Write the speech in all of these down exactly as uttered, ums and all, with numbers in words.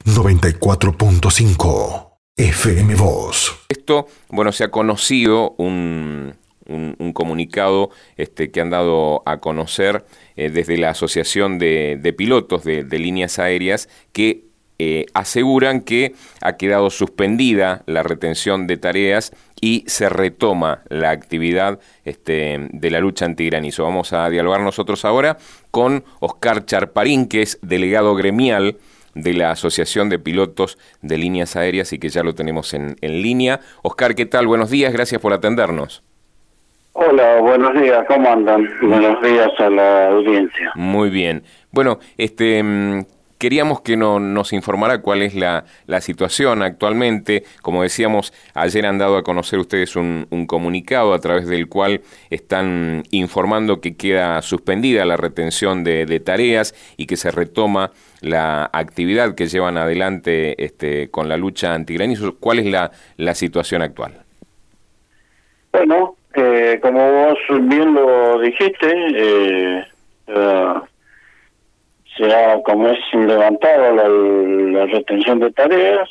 noventa y cuatro punto cinco F M Voz. Esto, bueno, se ha conocido un, un, un comunicado este, que han dado a conocer eh, desde la Asociación de, de Pilotos de, de Líneas Aéreas que eh, aseguran que ha quedado suspendida la retención de tareas y se retoma la actividad este, de la lucha antigranizo. Vamos a dialogar nosotros ahora con Oscar Charparín, que es delegado gremial de la Asociación de Pilotos de Líneas Aéreas y que ya lo tenemos en, en línea. Oscar, ¿qué tal? Buenos días, gracias por atendernos. Hola, buenos días, ¿cómo andan? Buenos días a la audiencia. Muy bien. Bueno, este queríamos que no, nos informara cuál es la, la situación actualmente. Como decíamos, ayer han dado a conocer ustedes un, un comunicado a través del cual están informando que queda suspendida la retención de, de tareas y que se retoma la actividad que llevan adelante este, con la lucha antigranizo. ¿Cuál es la, la situación actual? Bueno, eh, como vos bien lo dijiste, eh, uh, se ha, como es levantado la, la retención de tareas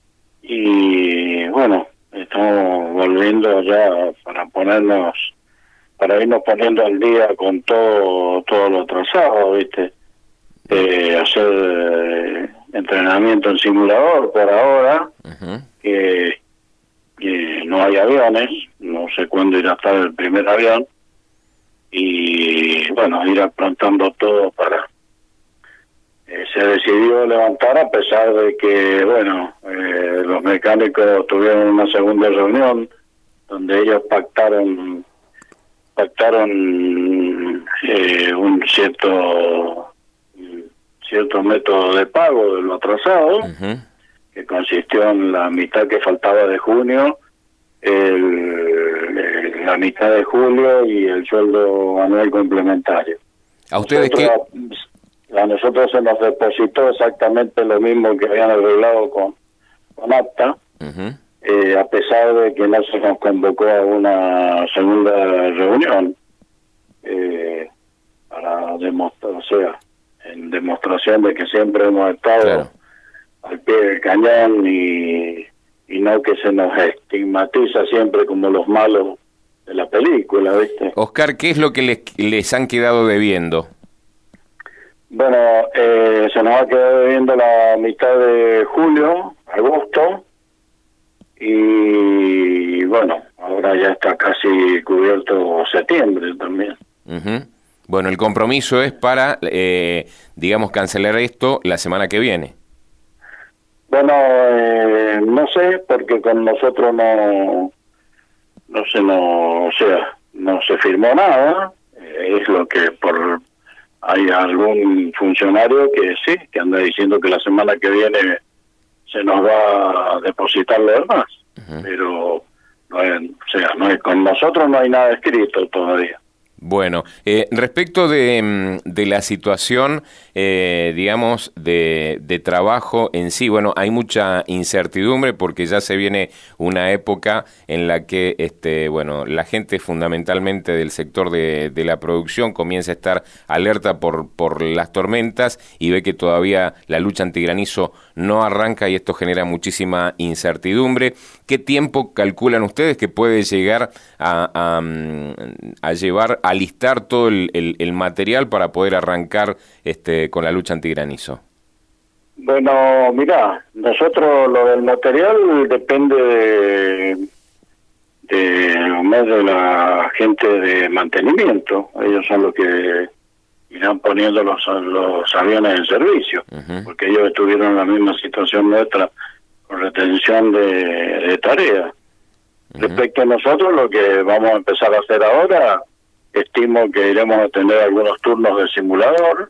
y bueno, estamos volviendo ya para ponernos, para irnos poniendo al día con todo, todo lo trazado, ¿viste? Eh, hacer eh, entrenamiento en simulador por ahora, uh-huh. que, que no hay aviones, no sé cuándo irá a estar el primer avión, y bueno, ir aprontando todo para... Eh, se decidió levantar a pesar de que, bueno, eh, los mecánicos tuvieron una segunda reunión donde ellos pactaron, pactaron eh, un cierto... cierto método de pago de lo atrasado, uh-huh. que consistió en la mitad que faltaba de junio, el, el, la mitad de julio y el sueldo anual complementario. ¿A ustedes nosotros, qué? A nosotros se nos depositó exactamente lo mismo que habían arreglado con, con APTA, uh-huh. eh, a pesar de que no se nos convocó a una segunda reunión eh, para demostrar, o sea, en demostración de que siempre hemos estado claro. al pie del cañón y, y no que se nos estigmatiza siempre como los malos de la película, ¿viste? Oscar, ¿qué es lo que les, les han quedado debiendo? Bueno, eh, se nos ha quedado debiendo la mitad de julio, agosto, y bueno, ahora ya está casi cubierto septiembre también. Uh-huh. Bueno, el compromiso es para, eh, digamos, cancelar esto la semana que viene. Bueno, eh, no sé, porque con nosotros no, no se no, o sea, no se firmó nada. Eh, es lo que por hay algún funcionario que sí, que anda diciendo que la semana que viene se nos va a depositar lo demás. Uh-huh. Pero, no hay, o sea, no hay, con nosotros no hay nada escrito todavía. Bueno, eh, respecto de, de la situación, eh, digamos, de, de trabajo en sí, bueno, hay mucha incertidumbre porque ya se viene una época en la que, este, bueno, la gente fundamentalmente del sector de, de la producción comienza a estar alerta por, por las tormentas y ve que todavía la lucha antigranizo no arranca y esto genera muchísima incertidumbre. ¿Qué tiempo calculan ustedes que puede llegar a, a, a llevar a listar todo el, el, el material para poder arrancar este con la lucha antigranizo? Bueno, mirá, nosotros lo del material depende de, de, más de la gente de mantenimiento. Ellos son los que irán poniendo los, los aviones en servicio, uh-huh. porque ellos estuvieron en la misma situación nuestra con retención de, de tareas. Uh-huh. Respecto a nosotros, lo que vamos a empezar a hacer ahora, estimo que iremos a tener algunos turnos de simulador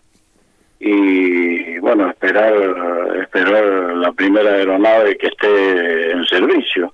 y, bueno, esperar esperar la primera aeronave que esté en servicio.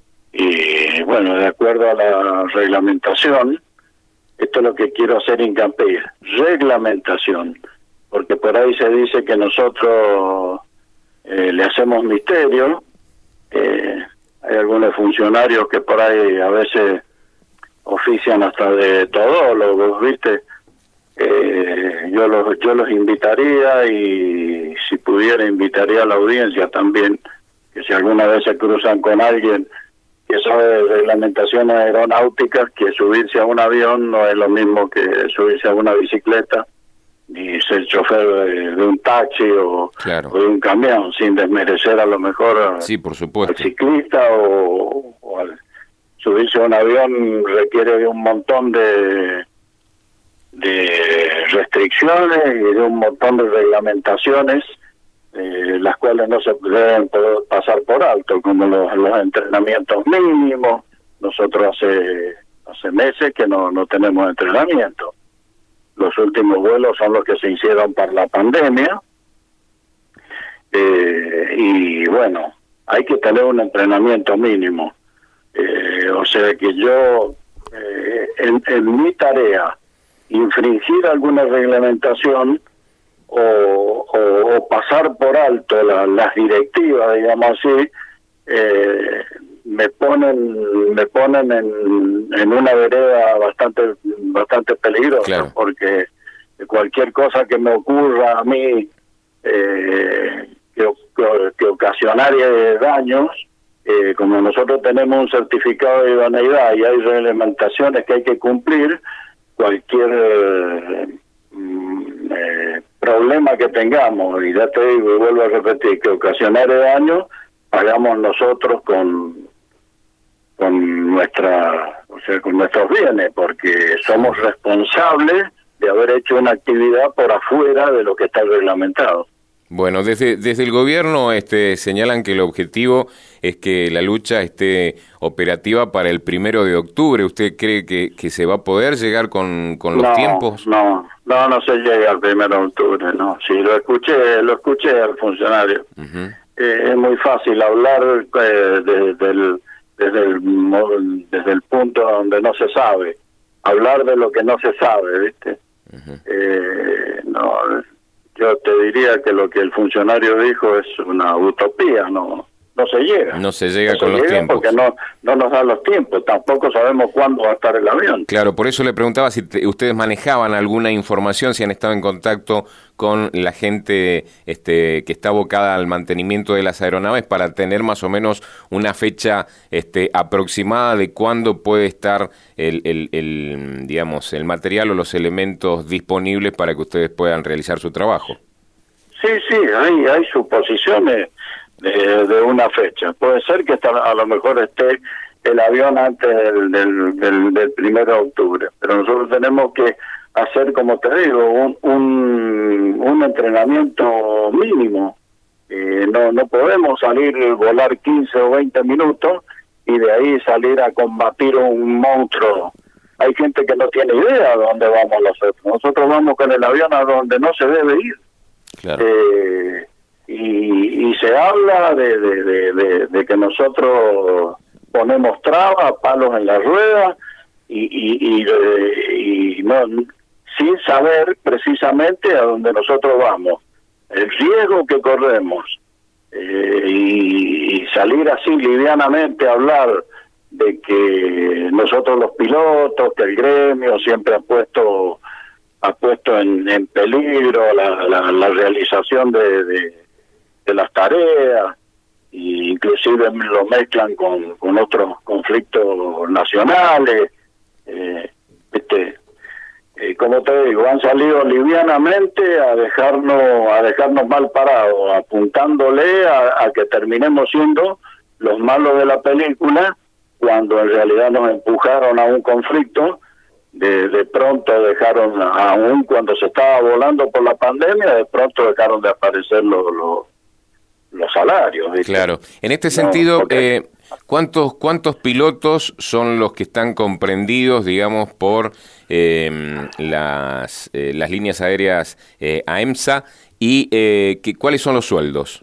Y, bueno, de acuerdo a la reglamentación, esto es lo que quiero hacer hincapié, reglamentación, porque por ahí se dice que nosotros eh, le hacemos misterio, eh, hay algunos funcionarios que por ahí a veces ofician hasta de todólogos, ¿viste? Eh, yo los yo los invitaría y si pudiera invitaría a la audiencia también, que si alguna vez se cruzan con alguien que sabe de reglamentaciones aeronáuticas, que subirse a un avión no es lo mismo que subirse a una bicicleta, ni ser chofer de, de un taxi o, claro. o de un camión, sin desmerecer a lo mejor sí, por supuesto. al ciclista o, o al subirse a un avión requiere de un montón de de restricciones y de un montón de reglamentaciones, eh, las cuales no se deben pasar por alto, como los, los entrenamientos mínimos. Nosotros hace hace meses que no, no tenemos entrenamiento. Los últimos vuelos son los que se hicieron para la pandemia, eh, y bueno, hay que tener un entrenamiento mínimo. Eh, o sea que yo, eh, en, en mi tarea, infringir alguna reglamentación o, o, o pasar por alto la, las directivas, digamos así, eh, me ponen me ponen en, en una vereda bastante bastante peligrosa, claro. Porque cualquier cosa que me ocurra a mí eh, que, que, que ocasionaría daños, eh, como nosotros tenemos un certificado de idoneidad y hay reglamentaciones que hay que cumplir, cualquier eh, eh, problema que tengamos, y ya te digo y vuelvo a repetir, que ocasionare daño, pagamos nosotros con con nuestra, o sea, con nuestros bienes, porque somos responsables de haber hecho una actividad por afuera de lo que está reglamentado. Bueno, desde desde el gobierno este señalan que el objetivo es que la lucha esté operativa para el primero de octubre. ¿Usted cree que, que se va a poder llegar con, con los no, tiempos? No, no, no se llega al primero de octubre, no. Sí, lo escuché, lo escuché al funcionario. Uh-huh. Eh, es muy fácil hablar eh, desde el desde el desde el punto donde no se sabe, hablar de lo que no se sabe, ¿viste? Uh-huh. Eh, no. Yo te diría que lo que el funcionario dijo es una utopía, no no se llega. No se llega no con se los llega tiempos. Porque no, no nos dan los tiempos, tampoco sabemos cuándo va a estar el avión. Claro, por eso le preguntaba si te, ustedes manejaban alguna información, si han estado en contacto con la gente este, que está abocada al mantenimiento de las aeronaves para tener más o menos una fecha este, aproximada de cuándo puede estar el, el, el, digamos, el material o los elementos disponibles para que ustedes puedan realizar su trabajo. Sí, sí, hay, hay suposiciones de, de una fecha. Puede ser que está, a lo mejor esté el avión antes del, del, del, del primero de octubre, pero nosotros tenemos que hacer, como te digo, un, un, un entrenamiento mínimo. Eh, no, no podemos salir, volar quince o veinte minutos y de ahí salir a combatir un monstruo. Hay gente que no tiene idea de dónde vamos nosotros. Nosotros vamos con el avión a donde no se debe ir. Claro. Eh, y, y se habla de, de, de, de, de que nosotros ponemos trabas, palos en la rueda y, y, y, y no, sin saber precisamente a dónde nosotros vamos, el riesgo que corremos, eh, y, y salir así livianamente a hablar de que nosotros los pilotos, que el gremio siempre ha puesto ha puesto en, en peligro la, la, la realización de, de, de las tareas, e inclusive lo mezclan con, con otros conflictos nacionales. Eh, este, eh, como te digo, han salido livianamente a dejarnos a dejarnos mal parados, apuntándole a, a que terminemos siendo los malos de la película, cuando en realidad nos empujaron a un conflicto. De, de pronto dejaron, aún cuando se estaba volando por la pandemia, de pronto dejaron de aparecer los los, los salarios, ¿viste? Claro. En este sentido, no, porque... eh, ¿cuántos cuántos pilotos son los que están comprendidos, digamos, por eh, las eh, las líneas aéreas eh, AEMSA y eh, que, cuáles son los sueldos?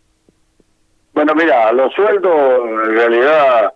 Bueno, mira, los sueldos en realidad...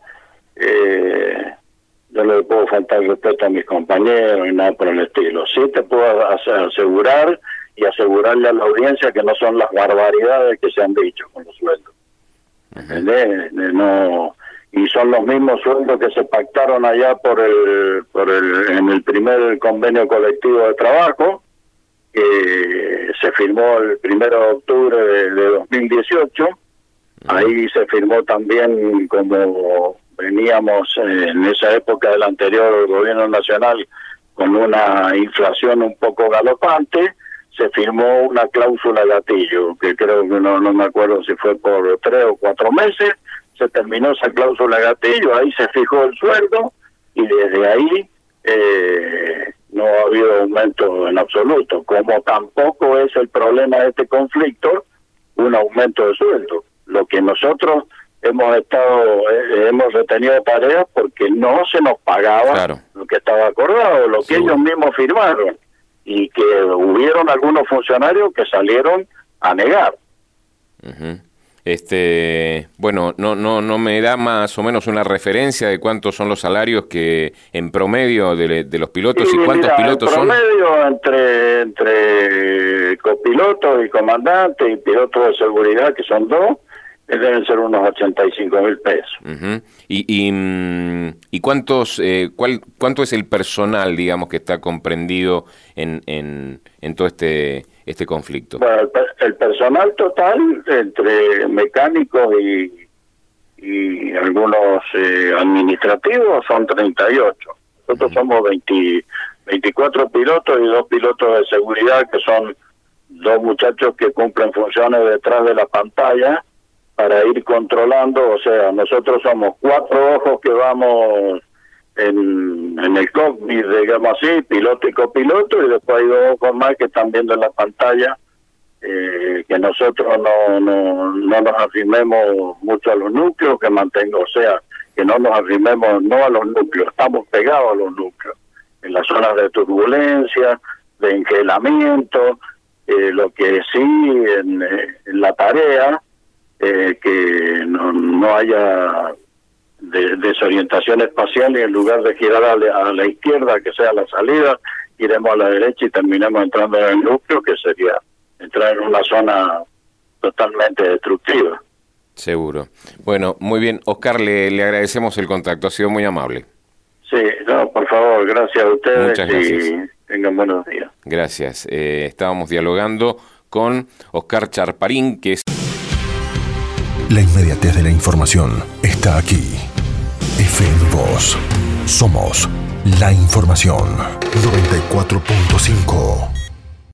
Eh, yo no le puedo faltar respeto a mis compañeros y nada por el estilo. Sí te puedo asegurar y asegurarle a la audiencia que no son las barbaridades que se han dicho con los sueldos. ¿Entendés? No, y son los mismos sueldos que se pactaron allá por el, por el, en el primer convenio colectivo de trabajo, que se firmó el primero de octubre de, de dos mil dieciocho. Ahí se firmó también, como veníamos en esa época del anterior gobierno nacional con una inflación un poco galopante, se firmó una cláusula gatillo, que creo que no, no me acuerdo si fue por tres o cuatro meses. Se terminó esa cláusula gatillo, ahí se fijó el sueldo y desde ahí eh, no ha habido aumento en absoluto, como tampoco es el problema de este conflicto un aumento de sueldo. Lo que nosotros hemos estado eh, hemos retenido tareas porque no se nos pagaba claro. lo que estaba acordado, lo que sí. ellos mismos firmaron, y que hubieron algunos funcionarios que salieron a negar. Uh-huh. Este, bueno, no no no me da más o menos una referencia de cuántos son los salarios que en promedio de, de los pilotos sí, y cuántos mira, pilotos en promedio son. entre entre copilotos y comandantes y pilotos de seguridad, que son dos, deben ser unos ochenta y cinco mil pesos. Uh-huh. Y, y, y cuántos, eh, cuál, cuánto es el personal, digamos, que está comprendido en, en, en todo este este conflicto. Bueno, el, el personal total entre mecánicos y, y algunos eh, administrativos son treinta y ocho. Nosotros uh-huh. somos veinte, veinticuatro pilotos y dos pilotos de seguridad, que son dos muchachos que cumplen funciones detrás de la pantalla para ir controlando. O sea, nosotros somos cuatro ojos que vamos en, en el cockpit, digamos así, piloto y copiloto, y después hay dos ojos más que están viendo en la pantalla, eh, que nosotros no, no, no nos arrimemos mucho a los núcleos, que mantengo, o sea, que no nos arrimemos no a los núcleos, estamos pegados a los núcleos, en las zonas de turbulencia, de engelamiento, eh, lo que sí en, en la tarea, eh, que no, no haya de desorientación espacial, y en lugar de girar a la, a la izquierda, que sea la salida, iremos a la derecha y terminemos entrando en el núcleo, que sería entrar en una zona totalmente destructiva. Seguro. Bueno, muy bien. Oscar, le, le agradecemos el contacto, ha sido muy amable. Sí, no, por favor, gracias a ustedes. Muchas gracias. Y tengan buenos días. Gracias. Eh, estábamos dialogando con Oscar Charparín, que es... La inmediatez de la información está aquí. F M Voz. Somos la información. noventa y cuatro punto cinco